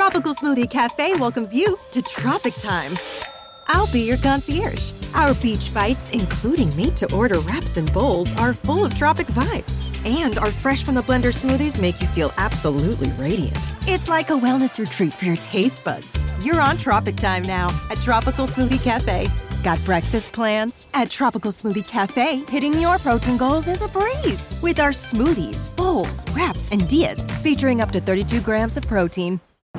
Tropical Smoothie Cafe welcomes you to Tropic Time. I'll be your concierge. Our beach bites, including made-to-order wraps and bowls, are full of tropic vibes. And our fresh-from-the-blender smoothies make you feel absolutely radiant. It's like a wellness retreat for your taste buds. You're on Tropic Time now at Tropical Smoothie Cafe. Got breakfast plans? At Tropical Smoothie Cafe, hitting your protein goals is a breeze. With our smoothies, bowls, wraps, and dias featuring up to 32 grams of protein.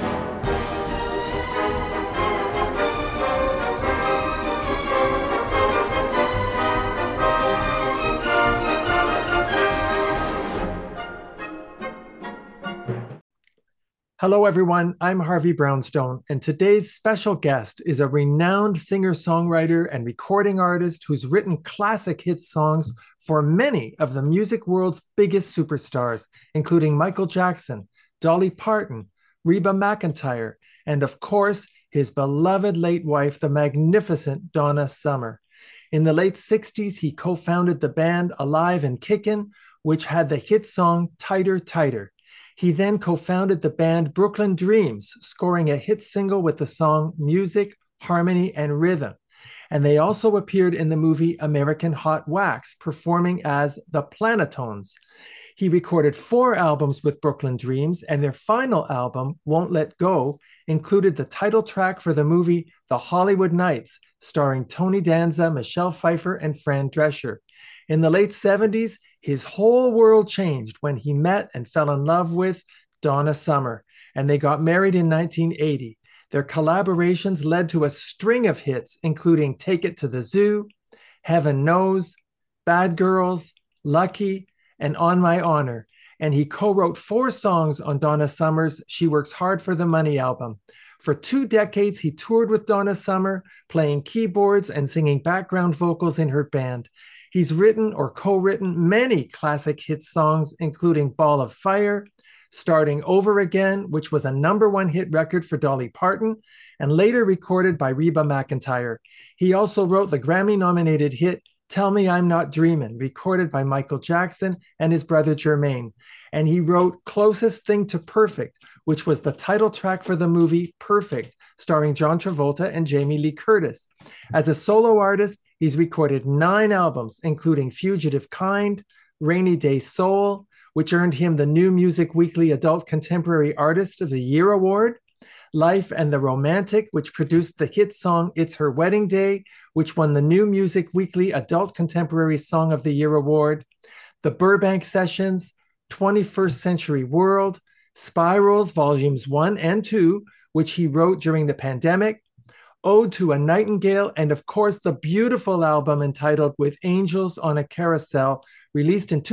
Hello, everyone. I'm Harvey Brownstone, and today's special guest is a renowned singer-songwriter and recording artist who's written classic hit songs for many of the music world's biggest superstars, including Michael Jackson, Dolly Parton, Reba McEntire, and of course, his beloved late wife, the magnificent Donna Summer. In the late 60s, he co-founded the band Alive and Kickin', which had the hit song Tighter, Tighter. He then co-founded the band Brooklyn Dreams, scoring a hit single with the song Music, Harmony, and Rhythm. And they also appeared in the movie American Hot Wax, performing as the Planetones. He recorded 4 albums with Brooklyn Dreams, and their final album, Won't Let Go, included the title track for the movie The Hollywood Knights, starring Tony Danza, Michelle Pfeiffer, and Fran Drescher. In the late 70s, his whole world changed when he met and fell in love with Donna Summer, and they got married in 1980. Their collaborations led to a string of hits, including Take It to the Zoo, Heaven Knows, Bad Girls, Lucky, and On My Honor. And he co-wrote 4 songs on Donna Summer's She Works Hard for the Money album. For 2 decades, he toured with Donna Summer, playing keyboards and singing background vocals in her band. He's written or co-written many classic hit songs, including Ball of Fire, Starting Over Again, which was a #1 hit record for Dolly Parton, and later recorded by Reba McEntire. He also wrote the Grammy-nominated hit Tell Me I'm Not Dreamin', recorded by Michael Jackson and his brother Jermaine. And he wrote Closest Thing to Perfect, which was the title track for the movie Perfect, starring John Travolta and Jamie Lee Curtis. As a solo artist, he's recorded 9 albums, including Fugitive Kind, Rainy Day Soul, which earned him the New Music Weekly Adult Contemporary Artist of the Year Award, Life and the Romantic, which produced the hit song It's Her Wedding Day, which won the New Music Weekly Adult Contemporary Song of the Year Award, The Burbank Sessions, 21st Century World, Spirals Volumes 1 and 2, which he wrote during the pandemic, Ode to a Nightingale, and of course, the beautiful album entitled With Angels on a Carousel, released in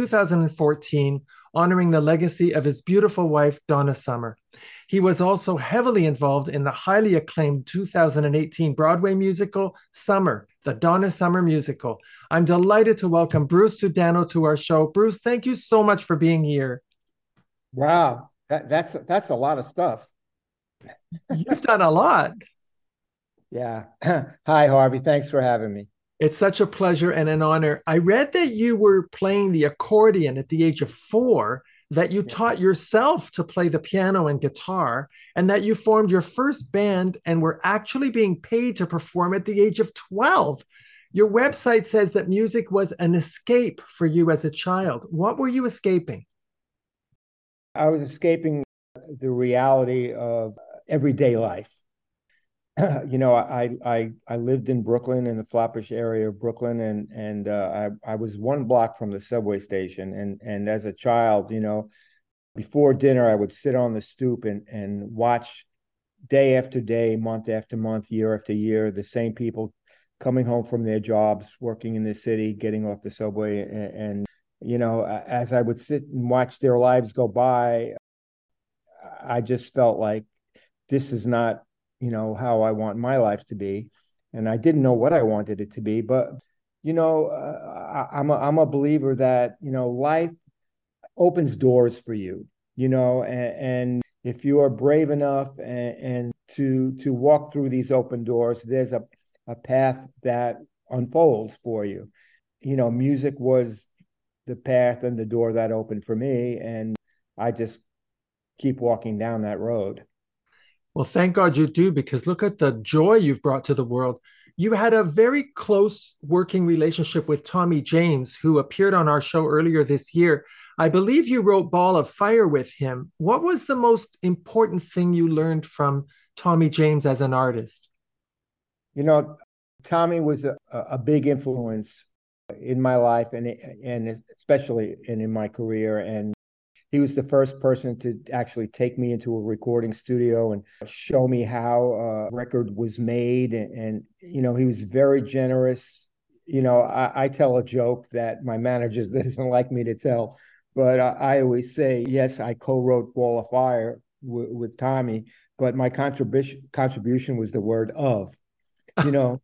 2014, honoring the legacy of his beautiful wife, Donna Summer. He was also heavily involved in the highly acclaimed 2018 Broadway musical, Summer, the Donna Summer musical. I'm delighted to welcome Bruce Sudano to our show. Bruce, thank you so much for being here. Wow, that's a lot of stuff. You've done a lot. Yeah. Hi, Harvey. Thanks for having me. It's such a pleasure and an honor. I read that you were playing the accordion at the age of 4, that you taught yourself to play the piano and guitar, and that you formed your first band and were actually being paid to perform at the age of 12. Your website says that music was an escape for you as a child. What were you escaping? I was escaping the reality of everyday life. I lived in Brooklyn, in the Flatbush area of Brooklyn, and I was 1 block from the subway station. And as a child, before dinner, I would sit on the stoop and watch day after day, month after month, year after year, the same people coming home from their jobs, working in the city, getting off the subway. And as I would sit and watch their lives go by, I just felt like this is not how I want my life to be. And I didn't know what I wanted it to be, but, I'm a believer that, life opens doors for you, and if you are brave enough and to walk through these open doors, there's a path that unfolds for you. Music was the path and the door that opened for me. And I just keep walking down that road. Well, thank God you do, because look at the joy you've brought to the world. You had a very close working relationship with Tommy James, who appeared on our show earlier this year. I believe you wrote Ball of Fire with him. What was the most important thing you learned from Tommy James as an artist? You know, Tommy was a big influence in my life and especially in my career. And he was the first person to actually take me into a recording studio and show me how a record was made. He was very generous. I tell a joke that my manager doesn't like me to tell, but I always say, yes, I co-wrote Ball of Fire with Tommy, but my contribution was the word of. you know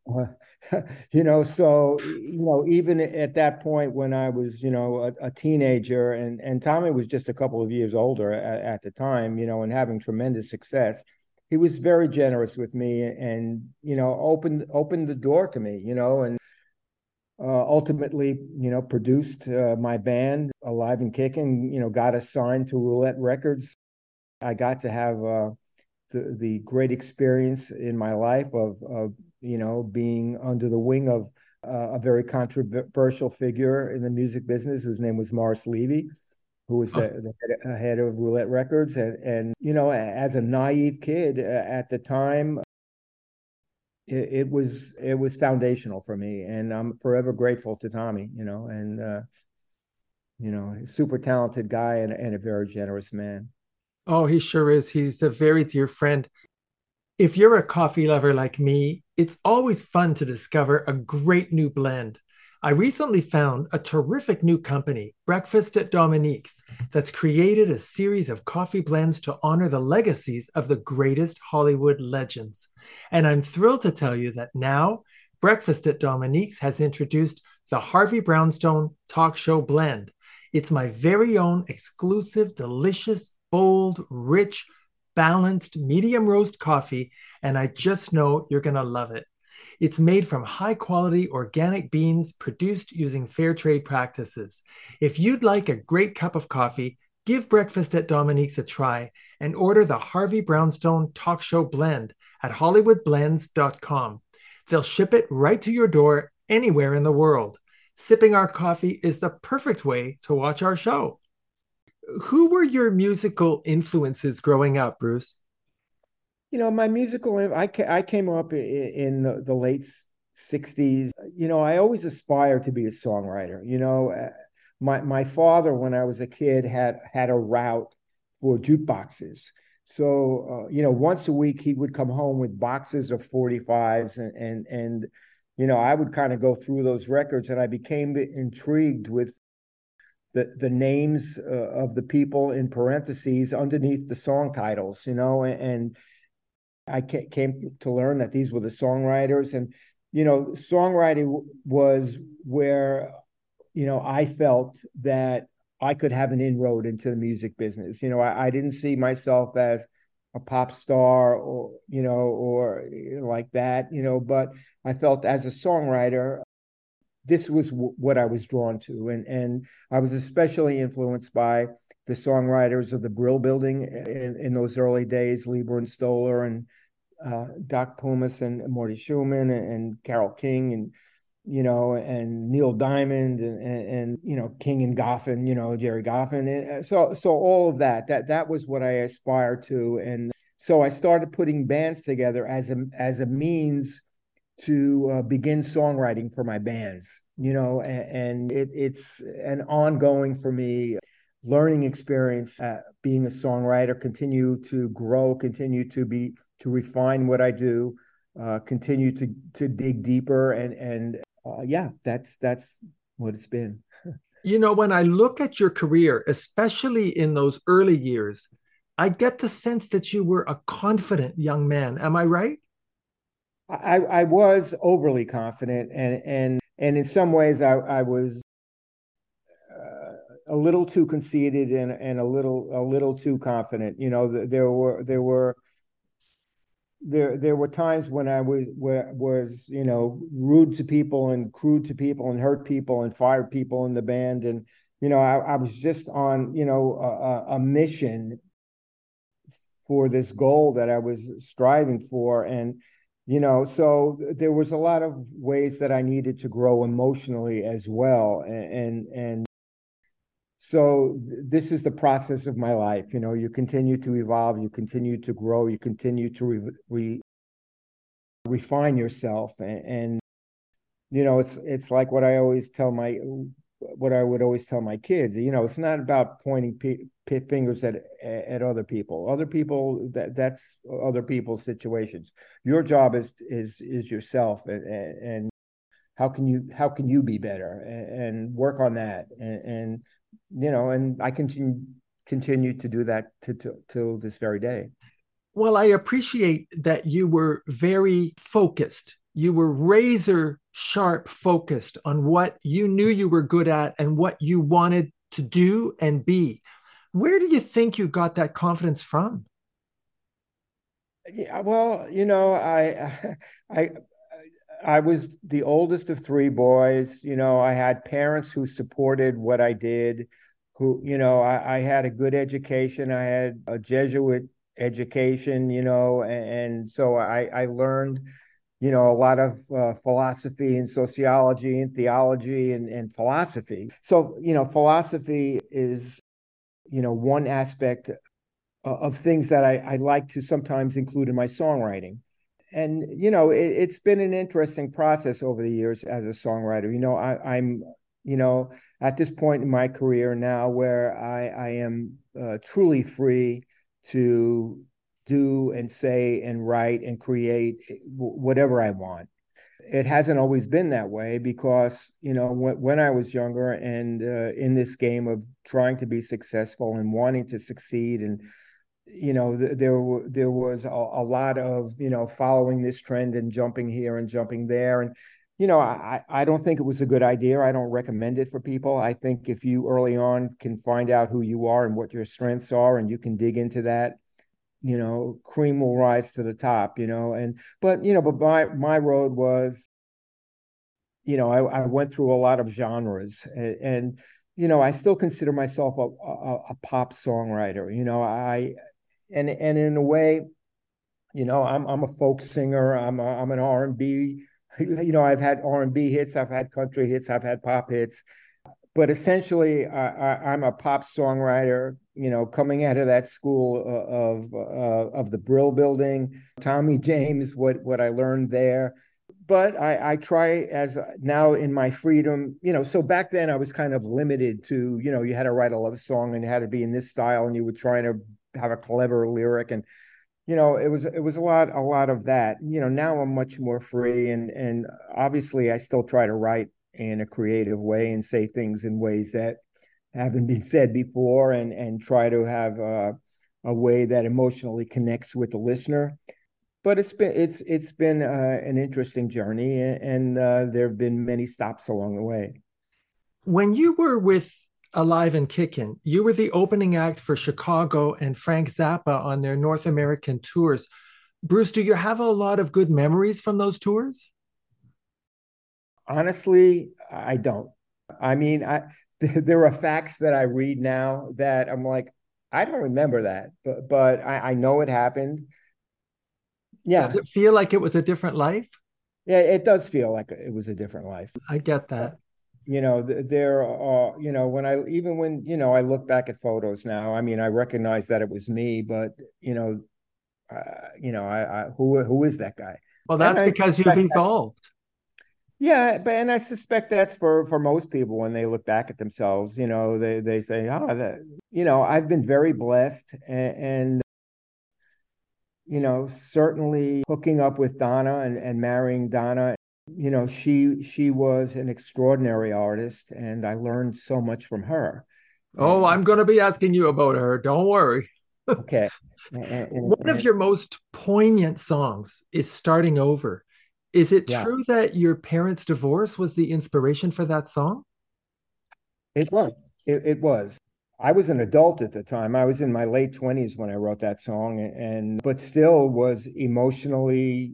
so even at that point when I was a teenager, and Tommy was just a couple of years older at the time, and having tremendous success, he was very generous with me and opened the door to me, and ultimately produced my band Alive and Kicking, got us signed to Roulette Records. I got to have the great experience in my life of being under the wing of a very controversial figure in the music business whose name was Morris Levy, who was the head of Roulette Records. And as a naive kid at the time, it was foundational for me. And I'm forever grateful to Tommy, super talented guy and a very generous man. Oh, he sure is. He's a very dear friend. If you're a coffee lover like me, it's always fun to discover a great new blend. I recently found a terrific new company, Breakfast at Dominique's, that's created a series of coffee blends to honor the legacies of the greatest Hollywood legends. And I'm thrilled to tell you that now Breakfast at Dominique's has introduced the Harvey Brownstone Talk Show Blend. It's my very own exclusive, delicious, bold, rich, balanced medium roast coffee, and I just know you're going to love it. It's made from high quality organic beans produced using fair trade practices. If you'd like a great cup of coffee, give Breakfast at Dominique's a try and order the Harvey Brownstone Talk Show Blend at hollywoodblends.com. They'll ship it right to your door anywhere in the world. Sipping our coffee is the perfect way to watch our show. Who were your musical influences growing up, Bruce? My musical, I came up in the late 60s. I always aspired to be a songwriter. My father, when I was a kid, had a route for jukeboxes. So, once a week he would come home with boxes of 45s and I would kind of go through those records, and I became intrigued with the names of the people in parentheses underneath the song titles, and I came to learn that these were the songwriters. And songwriting was where I felt that I could have an inroad into the music business. I didn't see myself as a pop star or like that, but I felt as a songwriter this was what I was drawn to. And I was especially influenced by the songwriters of the Brill Building in those early days, Leiber and Stoller and Doc Pumis and Morty Schumann and Carole King and and Neil Diamond and King and Goffin, Jerry Goffin. And so all of that was what I aspired to. And so I started putting bands together as a means to begin songwriting for my bands, and it's an ongoing for me learning experience, being a songwriter, continue to grow, continue to refine what I do, continue to dig deeper. And yeah, that's what it's been. When I look at your career, especially in those early years, I get the sense that you were a confident young man. Am I right? I was overly confident, and in some ways I was a little too conceited and a little too confident. There were times when I was rude to people and crude to people and hurt people and fired people in the band. And I was just on a mission for this goal that I was striving for. And, so there was a lot of ways that I needed to grow emotionally as well. And so this is the process of my life. You continue to evolve, you continue to grow, you continue to refine yourself. And it's like what I would always tell my kids. It's not about pointing fingers at other people. Other people, that's other people's situations. Your job is yourself, and how can you be better, and work on that. And I continue to do that till this very day. Well, I appreciate that you were very focused. You were razor sharp focused on what you knew you were good at and what you wanted to do and be. Where do you think you got that confidence from? Yeah, well, I I was the oldest of three boys. I had parents who supported what I did, who, I had a good education. I had a Jesuit education, and so I learned, a lot of philosophy and sociology and theology and philosophy. So, philosophy is, one aspect of things that I like to sometimes include in my songwriting. And, it's been an interesting process over the years as a songwriter. I'm, at this point in my career now where I am truly free to do and say and write and create whatever I want. It hasn't always been that way because, when I was younger and in this game of trying to be successful and wanting to succeed, and there was a lot of following this trend and jumping here and jumping there. And I don't think it was a good idea. I don't recommend it for people. I think if you early on can find out who you are and what your strengths are, and you can dig into that, cream will rise to the top. But my road was, I went through a lot of genres, and I still consider myself a pop songwriter. And in a way, I'm a folk singer. I'm an R&B. I've had R&B hits, I've had country hits, I've had pop hits, but essentially, I'm a pop songwriter. Coming out of that school of the Brill Building, Tommy James, what I learned there. But I try as now in my freedom. So back then I was kind of limited to, you had to write a love song and it had to be in this style, and you were trying to have a clever lyric, and it was a lot of that. Now I'm much more free, and obviously I still try to write in a creative way and say things in ways that haven't been said before, and try to have a way that emotionally connects with the listener. But it's been an interesting journey, and there have been many stops along the way. When you were with Alive and Kickin', you were the opening act for Chicago and Frank Zappa on their North American tours. Bruce, do you have a lot of good memories from those tours? Honestly, I don't. I mean, there are facts that I read now that I'm like, I don't remember that, but I know it happened. Yeah. Does it feel like it was a different life? Yeah, it does feel like it was a different life. I get that. There are, when I look back at photos now, I mean, I recognize that it was me, but who is that guy? Well, that's because you've evolved. Yeah, and I suspect that's for most people when they look back at themselves. They say, I've been very blessed, and certainly hooking up with Donna and marrying Donna. She was an extraordinary artist, and I learned so much from her. Oh, I'm going to be asking you about her. Don't worry. Okay. One of your most poignant songs is Starting Over. Is it true that your parents' divorce was the inspiration for that song? It was. It was. I was an adult at the time. I was in my late 20s when I wrote that song, but still was emotionally,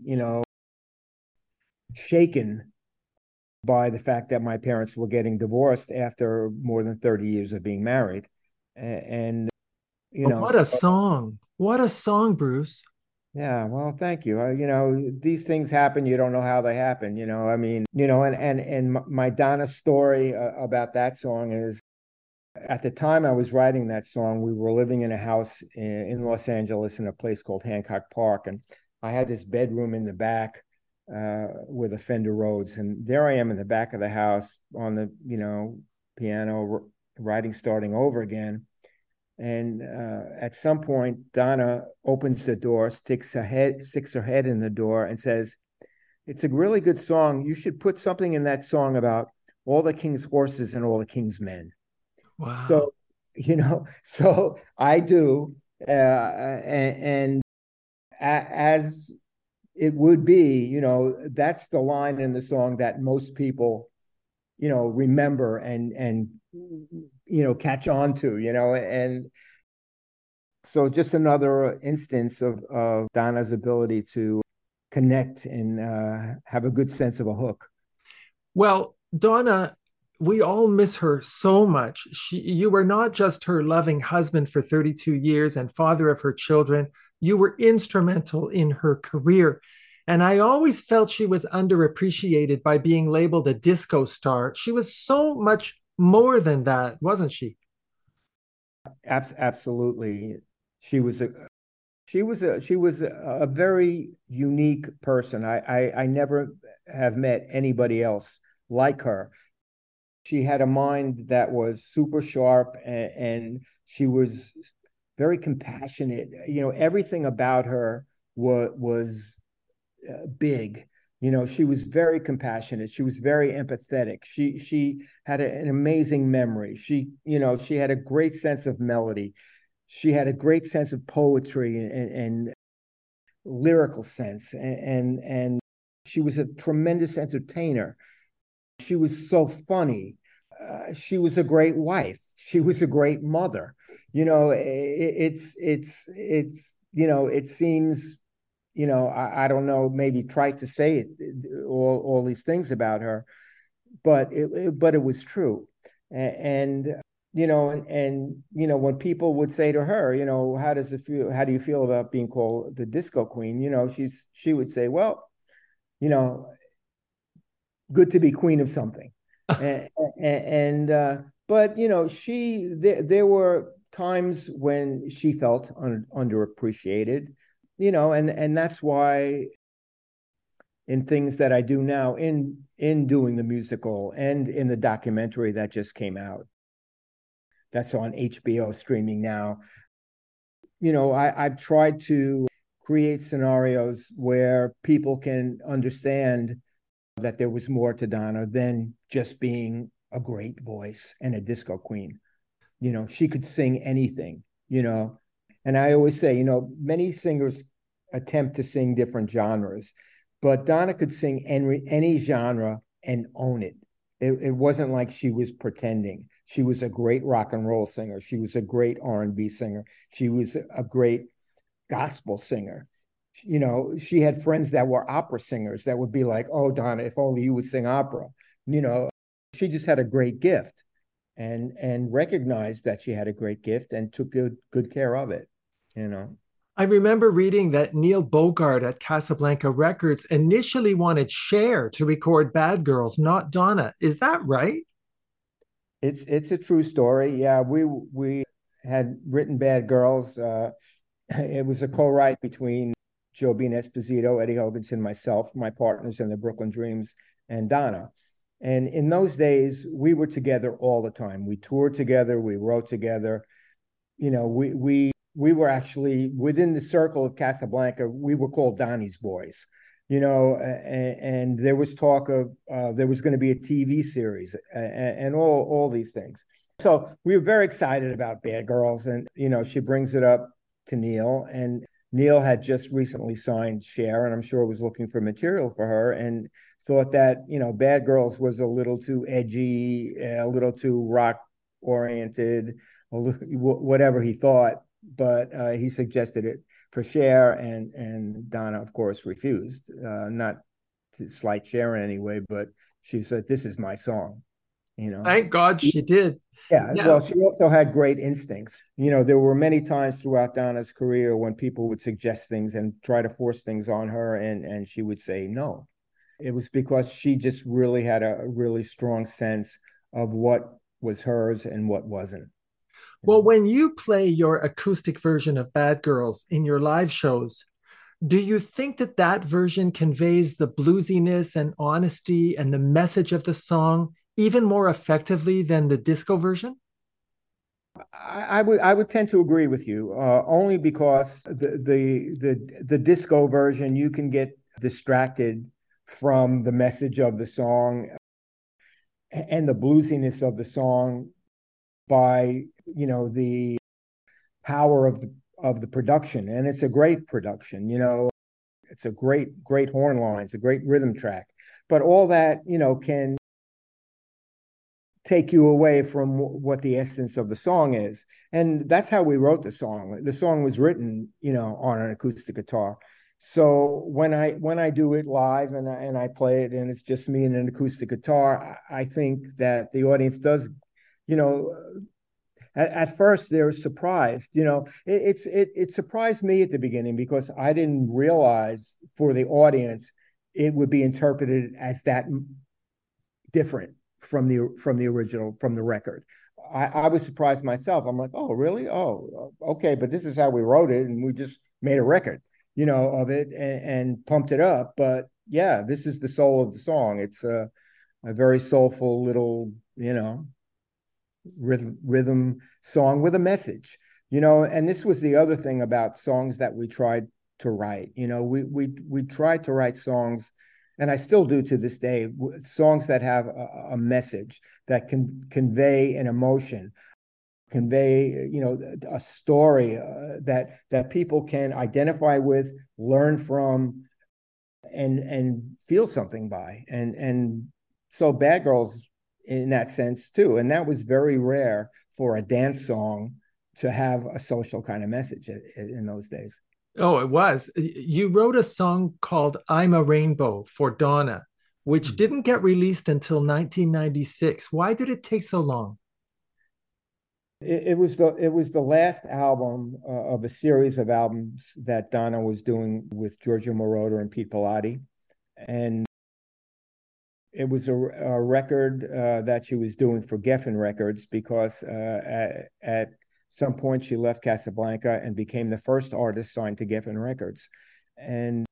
shaken by the fact that my parents were getting divorced after more than 30 years of being married. And what a song. What a song, Bruce. Yeah, well, thank you. These things happen. You don't know how they happen. I mean, and my Donna story about that song is at the time I was writing that song, we were living in a house in Los Angeles in a place called Hancock Park, and I had this bedroom in the back with a Fender Rhodes, and there I am in the back of the house on the piano, writing, starting over again. And at some point, Donna opens the door, sticks her head in the door, and says, "It's a really good song. You should put something in that song about all the king's horses and all the king's men." Wow. So, so I do, and as it would be, that's the line in the song that most people, remember and catch on to, and so just another instance of Donna's ability to connect and have a good sense of a hook. Well, Donna, we all miss her so much. You were not just her loving husband for 32 years and father of her children, you were instrumental in her career. And I always felt she was underappreciated by being labeled a disco star. She was so much more than that, wasn't she? Absolutely, she was a she was a very unique person. I never have met anybody else like her. She had a mind that was super sharp, and she was very compassionate. Everything about her was big. She was very compassionate. She was very empathetic. She had an amazing memory. She had a great sense of melody. She had a great sense of poetry and lyrical sense, and she was a tremendous entertainer. She was so funny. She was a great wife. She was a great mother. It seems, I don't know, maybe try to say it, all these things about her, but it was true. And when people would say to her, how does it feel? How do you feel about being called the disco queen? She would say, well, you know, good to be queen of something. And but there were times when she felt underappreciated, and that's why in things that I do now, in doing the musical and in the documentary that just came out, that's on HBO streaming now. I've tried to create scenarios where people can understand that there was more to Donna than just being a great voice and a disco queen. She could sing anything, and I always say, many singers attempt to sing different genres, but Donna could sing any genre and own it. It wasn't like she was pretending. She was a great rock and roll singer. She was a great R&B singer. She was a great gospel singer. She had friends that were opera singers that would be like, "Oh, Donna, if only you would sing opera." You know, she just had a great gift, and recognized that she had a great gift and took good care of it. You know, I remember reading that Neil Bogart at Casablanca Records initially wanted Cher to record Bad Girls, not Donna. Is that right? it's a true story. Yeah, we had written Bad Girls. It was a co-write between Jobim Esposito, Eddie Hoganson, myself, my partners in the Brooklyn Dreams, and Donna. And in those days, we were together all the time. We toured together, we wrote together. We were actually within the circle of Casablanca. We were called Donnie's Boys. And there was talk of there was going to be a TV series and all these things. So we were very excited about Bad Girls, and she brings it up to Neil, and Neil had just recently signed Cher, and I'm sure was looking for material for her, and thought that Bad Girls was a little too edgy, a little too rock oriented, whatever he thought, but he suggested it for Cher, and Donna, of course, refused. Not to slight Cher in any way, but she said, "This is my song." you know. Thank God she did. Yeah, Yeah. well, she also had great instincts. You know, there were many times throughout Donna's career when people would suggest things and try to force things on her, and she would say no. It was because she just really had a really strong sense of what was hers and what wasn't. Well, when you play your acoustic version of Bad Girls in your live shows, do you think that that version conveys the bluesiness and honesty and the message of the song even more effectively than the disco version? I would tend to agree with you, only because the disco version, you can get distracted from the message of the song and the bluesiness of the song by, you know, the power of the production. And it's a great production, you know. It's a great horn line, it's a great rhythm track, but all that, you know, can take you away from what the essence of the song is. And that's how we wrote the song. The song was written, you know, on an acoustic guitar. So when I do it live and I play it and it's just me and an acoustic guitar, I think that the audience does, you know, at first they're surprised. You know, it surprised me at the beginning because I didn't realize for the audience it would be interpreted as that different from the original, from the record. I was surprised myself. I'm like, oh, really? Oh, okay. But this is how we wrote it, and we just made a record, you know, of it and pumped it up. But yeah, this is the soul of the song. It's a very soulful little, you know, rhythm song with a message, you know. And this was the other thing about songs that we tried to write. You know, we tried to write songs, and I still do to this day, songs that have a message that can convey an emotion, convey, you know, a story that people can identify with, learn from, and feel something by. And so Bad Girls in that sense too. And that was very rare for a dance song to have a social kind of message in those days. Oh, it was. You wrote a song called I'm a Rainbow for Donna, which didn't get released until 1996. Why did it take so long? It was the last album of a series of albums that Donna was doing with Giorgio Moroder and Pete Pilati, and it was a record that she was doing for Geffen Records because at some point she left Casablanca and became the first artist signed to Geffen Records. And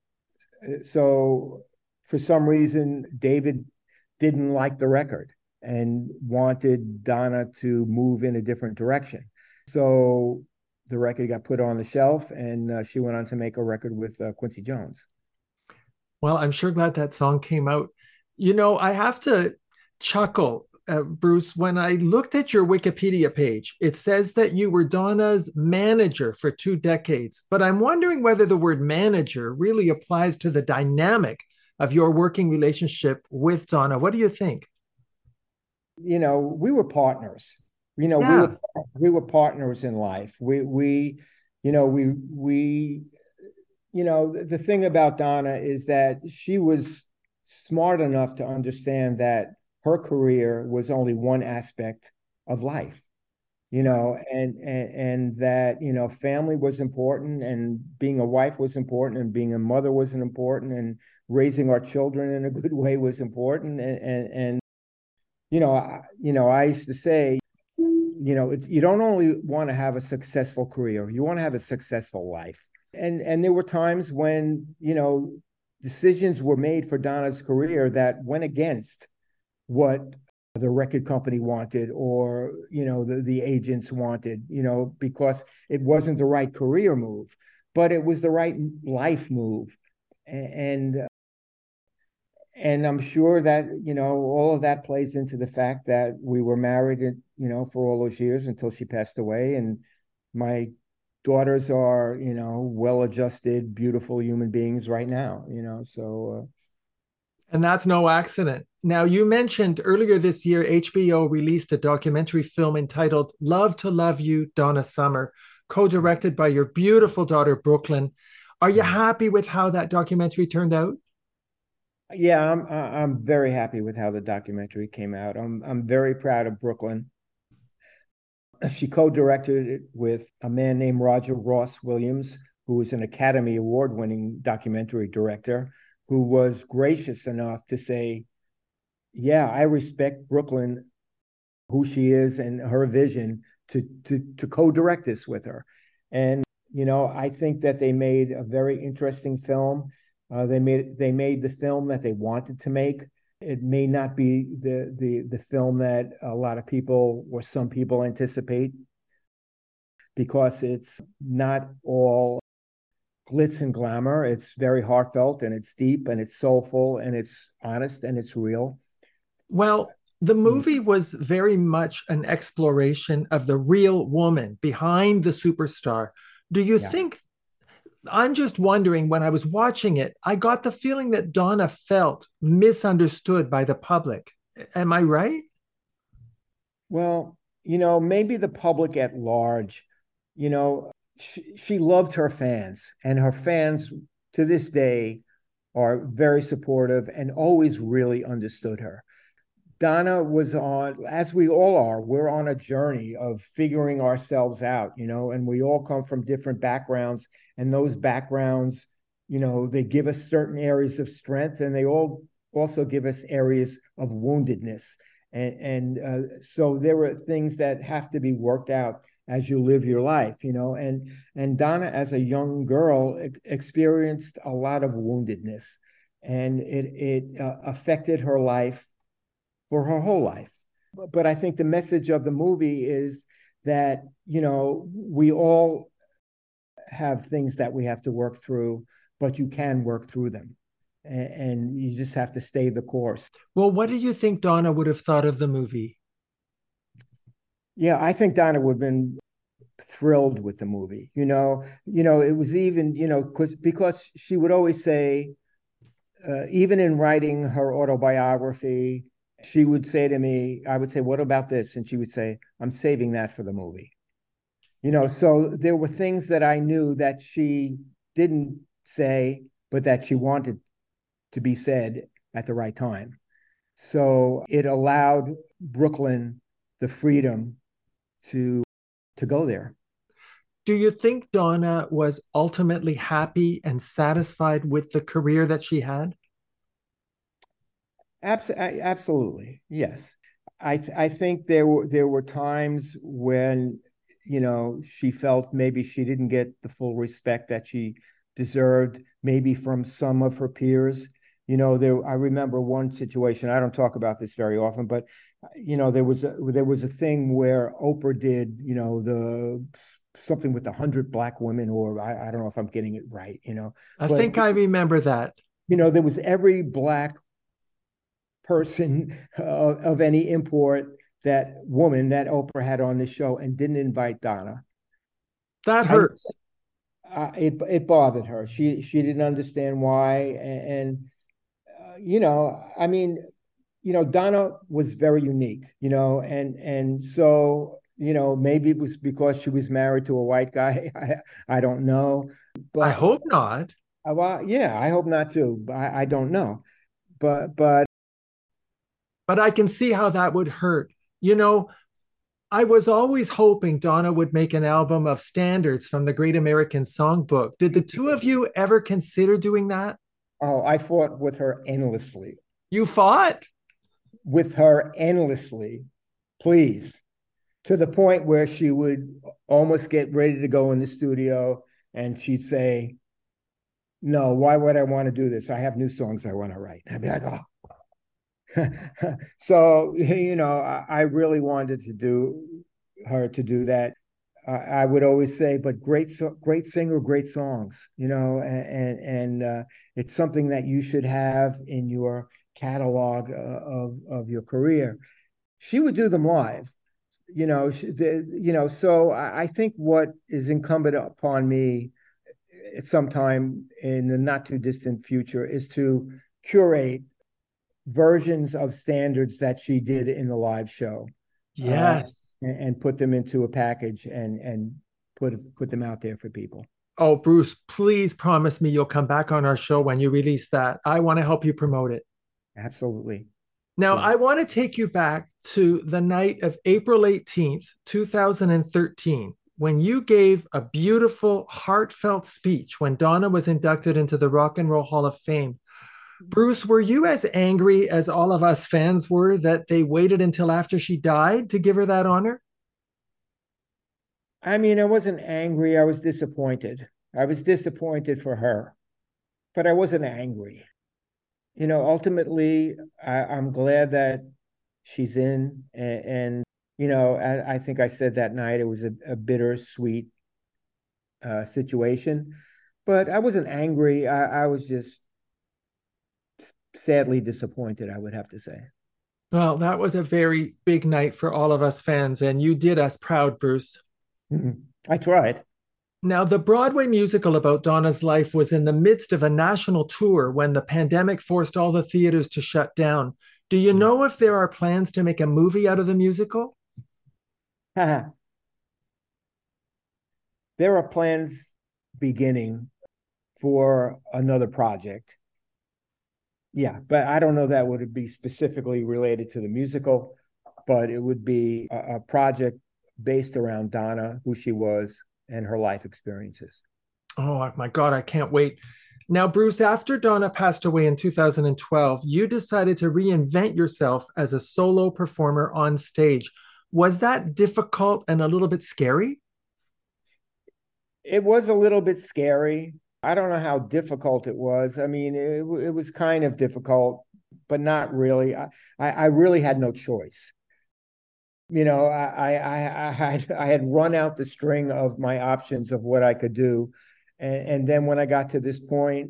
so for some reason, David didn't like the record and wanted Donna to move in a different direction. So the record got put on the shelf, and she went on to make a record with Quincy Jones. Well, I'm sure glad that song came out. You know, I have to chuckle, Bruce, when I looked at your Wikipedia page. It says that you were Donna's manager for 2 decades, but I'm wondering whether the word manager really applies to the dynamic of your working relationship with Donna. What do you think? You know, we were partners. You know, Yeah. we were partners in life. We you know, we you know, the thing about Donna is that she was smart enough to understand that her career was only one aspect of life, you know, and that, you know, family was important, and being a wife was important, and being a mother was important, and raising our children in a good way was important. And you know, I used to say, you know, it's, you don't only want to have a successful career, you want to have a successful life. And there were times when, you know, decisions were made for Donna's career that went against what the record company wanted, or, you know, the agents wanted, you know, because it wasn't the right career move, but it was the right life move. And and I'm sure that, you know, all of that plays into the fact that we were married, you know, for all those years until she passed away. And my daughters are, you know, well-adjusted, beautiful human beings right now, you know. So And that's no accident. Now, you mentioned earlier this year, HBO released a documentary film entitled Love to Love You, Donna Summer, co-directed by your beautiful daughter, Brooklyn. Are you happy with how that documentary turned out? Yeah, I'm very happy with how the documentary came out. I'm very proud of Brooklyn. She co-directed it with a man named Roger Ross Williams, who is an Academy Award-winning documentary director, who was gracious enough to say, "Yeah, I respect Brooklyn, who she is, and her vision to co-direct this with her." And I think that they made a very interesting film. They made the film that they wanted to make. It may not be the film that a lot of people or some people anticipate, because it's not all glitz and glamour. It's very heartfelt, and it's deep, and it's soulful, and it's honest, and it's real. Well, the movie was very much an exploration of the real woman behind the superstar. Do you Yeah. think? I'm just wondering, when I was watching it, I got the feeling that Donna felt misunderstood by the public. Am I right? Well, maybe the public at large, she loved her fans, and her fans to this day are very supportive and always really understood her. Donna was on, as we all are, we're on a journey of figuring ourselves out, and we all come from different backgrounds. And those backgrounds, they give us certain areas of strength, and they all also give us areas of woundedness. And so there were things that have to be worked out as you live your life, and Donna, as a young girl, experienced a lot of woundedness, and it affected her life for her whole life. But I think the message of the movie is that, we all have things that we have to work through, but you can work through them. And you just have to stay the course. Well, what do you think Donna would have thought of the movie? Yeah, I think Donna would have been thrilled with the movie. It was even, because she would always say, even in writing her autobiography, she would say to me, I would say, "What about this?" And she would say, "I'm saving that for the movie." So there were things that I knew that she didn't say, but that she wanted to be said at the right time. So it allowed Brooklyn the freedom to go there. Do you think Donna was ultimately happy and satisfied with the career that she had? Absolutely, yes. I think there were times when she felt maybe she didn't get the full respect that she deserved, maybe from some of her peers. I remember one situation. I don't talk about this very often, but there was a thing where Oprah did the something with 100 black women, or I don't know if I'm getting it right. I But think I remember that. there was every black person of any import, that woman that Oprah had on the show, and didn't invite Donna. That I hurts. It bothered her. She didn't understand why, and I mean, Donna was very unique, and so maybe it was because she was married to a white guy. I don't know, I but hope not. well, yeah, I hope not too. I don't know, but But I can see how that would hurt. You know, I was always hoping Donna would make an album of standards from the Great American Songbook. Did the two of you ever consider doing that? oh, I fought with her endlessly. You fought? With her endlessly, please, to the point where she would almost get ready to go in the studio, and she'd say, "No, why would I want to do this? I have new songs I want to write." I'd be like, "Oh." So I really wanted to do that. I would always say, but great singer, great songs, and it's something that you should have in your catalog of your career. She would do them live, So I think what is incumbent upon me sometime in the not too distant future is to curate versions of standards that she did in the live show, Yes. and put them into a package, and put them out there for people. Oh, Bruce, please promise me you'll come back on our show when you release that. I want to help you promote it. Absolutely. Now, Yeah. I want to take you back to the night of April 18th, 2013, when you gave a beautiful, heartfelt speech when Donna was inducted into the Rock and Roll Hall of Fame. Bruce, were you as angry as all of us fans were that they waited until after she died to give her that honor? I mean, I wasn't angry. I was disappointed. I was disappointed for her, but I wasn't angry. Ultimately, I'm glad that she's in. And I think I said that night it was a bittersweet situation, but I wasn't angry. I was just sadly disappointed, I would have to say. Well, that was a very big night for all of us fans, and you did us proud, Bruce. I tried. Now, the Broadway musical about Donna's life was in the midst of a national tour when the pandemic forced all the theaters to shut down. Do you know if there are plans to make a movie out of the musical? There are plans beginning for another project. Yeah, but I don't know that would be specifically related to the musical, but it would be a project based around Donna, who she was, and her life experiences. Oh my God, I can't wait. Now, Bruce, after Donna passed away in 2012, you decided to reinvent yourself as a solo performer on stage. Was that difficult and a little bit scary? It was a little bit scary. I don't know how difficult it was. I mean, it was kind of difficult, but not really. I really had no choice. I had run out the string of my options of what I could do, and then when I got to this point,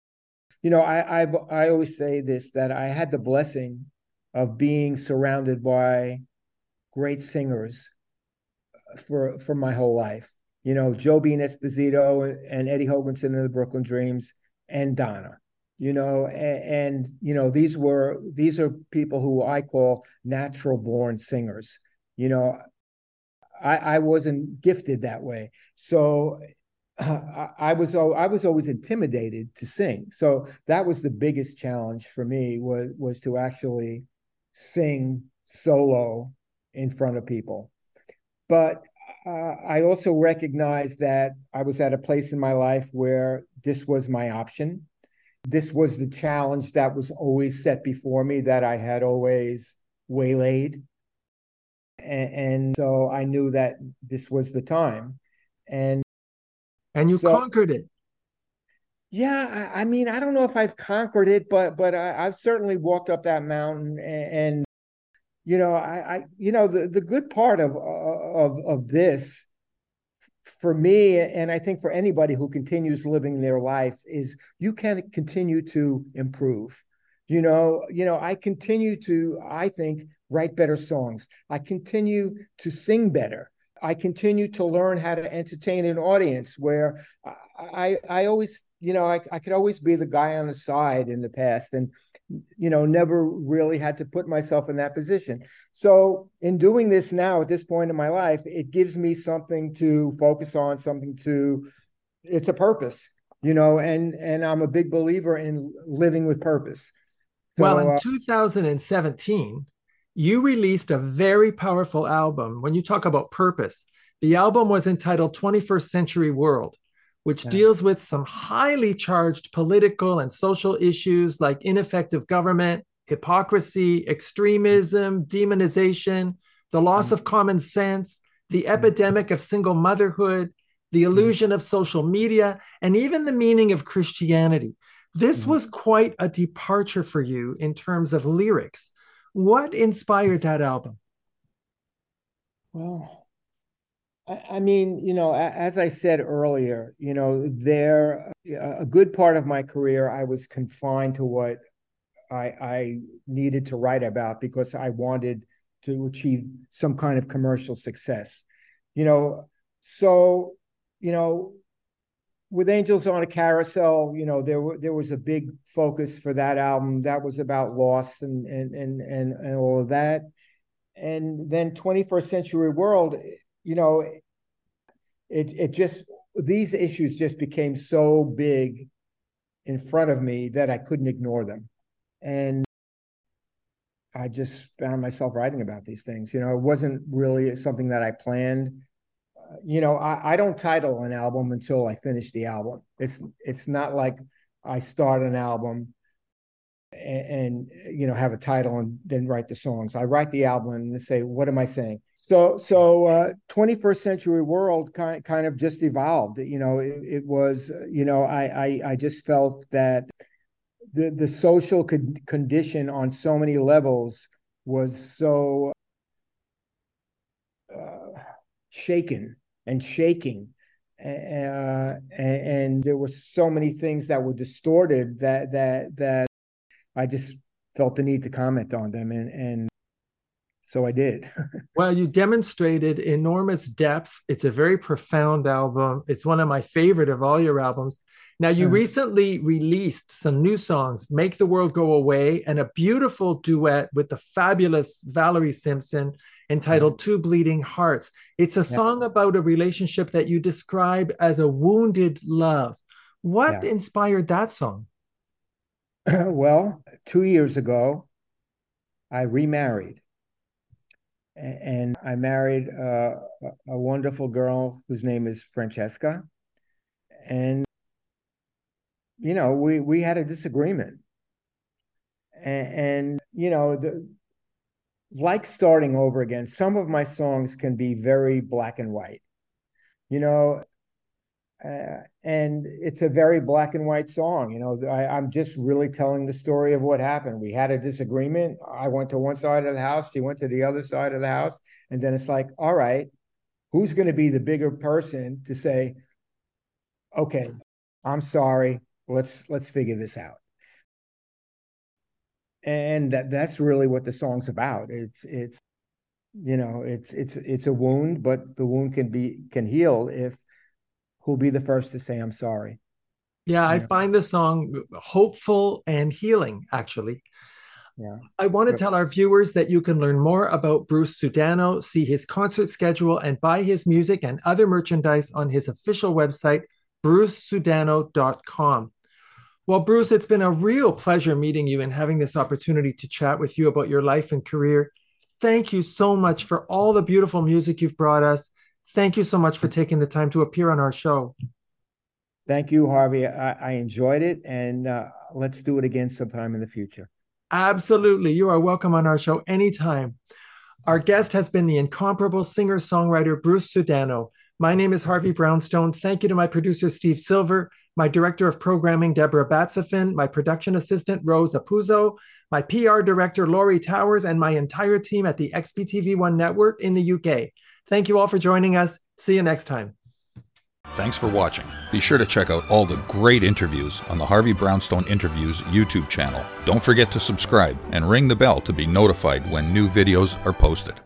I always say this, that I had the blessing of being surrounded by great singers for my whole life. Joe Bean Esposito and Eddie Hoganson and the Brooklyn Dreams and Donna. These are people who I call natural born singers. I wasn't gifted that way, so I was always intimidated to sing. So that was the biggest challenge for me, was to actually sing solo in front of people. But I also recognized that I was at a place in my life where this was my option. This was the challenge that was always set before me, that I had always waylaid. And so I knew that this was the time. And And you so, conquered it. yeah, I mean, I don't know if I've conquered it, but I've certainly walked up that mountain. And the good part of this for me, and I think for anybody who continues living their life, is you can continue to improve. I continue to, I think, write better songs. I continue to sing better. I continue to learn how to entertain an audience, where I always, I could always be the guy on the side in the past, and never really had to put myself in that position. So in doing this now, at this point in my life, it gives me something to focus on, it's a purpose, and I'm a big believer in living with purpose. Well, in So 2017, you released a very powerful album. When you talk about purpose, the album was entitled 21st Century World, which yeah. deals with some highly charged political and social issues like ineffective government, hypocrisy, extremism, demonization, the loss of common sense, the epidemic of single motherhood, the illusion of social media, and even the meaning of Christianity. This was quite a departure for you in terms of lyrics. What inspired that album? Well, I mean, as I said earlier, a good part of my career, I was confined to what I needed to write about, because I wanted to achieve some kind of commercial success. You know, so you know, with Angels on a Carousel, there was a big focus for that album that was about loss and all of that. And then 21st Century World, you know, it just these issues just became so big in front of me that I couldn't ignore them. And I just found myself writing about these things. It wasn't really something that I planned. I don't title an album until I finish the album. It's not like I start an album and have a title and then write the songs. I write the album and say, what am I saying? So 21st Century World kind of just evolved. It was, I just felt that the social condition on so many levels was so shaken and shaking. And there were so many things that were distorted that I just felt the need to comment on them, and so I did. Well, you demonstrated enormous depth. It's a very profound album. It's one of my favorite of all your albums. Now, you recently released some new songs, Make the World Go Away, and a beautiful duet with the fabulous Valerie Simpson entitled Two Bleeding Hearts. It's a song about a relationship that you describe as a wounded love. What inspired that song? Well, 2 years ago, I remarried. And I married a wonderful girl whose name is Francesca. And, we had a disagreement. And like starting over again, some of my songs can be very black and white, and it's a very black and white song. I'm just really telling the story of what happened. We had a disagreement. I went to one side of the house. She went to the other side of the house. And then it's like, all right, who's going to be the bigger person to say, okay, I'm sorry. Let's figure this out. And that's really what the song's about. It's a wound, but the wound can heal if who'll be the first to say, I'm sorry. Yeah, I find the song hopeful and healing, actually. Yeah. I want to tell our viewers that you can learn more about Bruce Sudano, see his concert schedule, and buy his music and other merchandise on his official website, brucesudano.com. Well, Bruce, it's been a real pleasure meeting you and having this opportunity to chat with you about your life and career. Thank you so much for all the beautiful music you've brought us. Thank you so much for taking the time to appear on our show. Thank you, Harvey. I enjoyed it, and let's do it again sometime in the future. Absolutely. You are welcome on our show anytime. Our guest has been the incomparable singer-songwriter Bruce Sudano. My name is Harvey Brownstone. Thank you to my producer, Steve Silver, my director of programming, Deborah Batsafin, my production assistant, Rose Apuzzo, my PR director, Laurie Towers, and my entire team at the XBTV1 network in the UK. Thank you all for joining us. See you next time. Thanks for watching. Be sure to check out all the great interviews on the Harvey Brownstone Interviews YouTube channel. Don't forget to subscribe and ring the bell to be notified when new videos are posted.